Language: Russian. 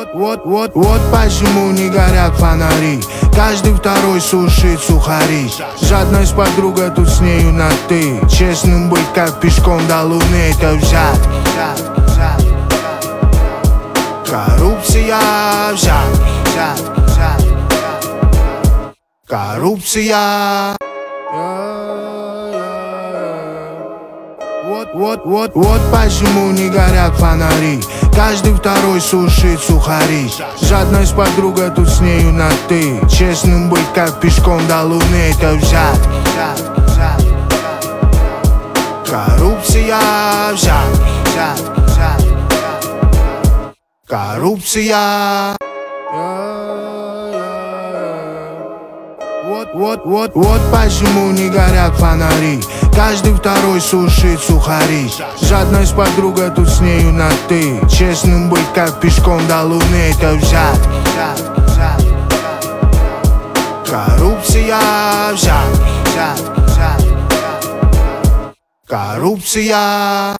Вот почему не горят фонари. Каждый второй сушит сухари. Жадность подруга, тут с нею на ты. Честным быть, как пешком до луны, это взятки. Коррупция, коррупция. Вот почему не горят фонари. Каждый второй сушит сухари. Жадность подруга, тут с нею на ты. Честным быть, как пешком до луны, это взятки. Коррупция, коррупция. Вот почему не горят фонари. Каждый второй сушит сухари. Жадность подруга, тут с нею на ты. Честным быть, как пешком до луны, это взятки. Коррупция, коррупция.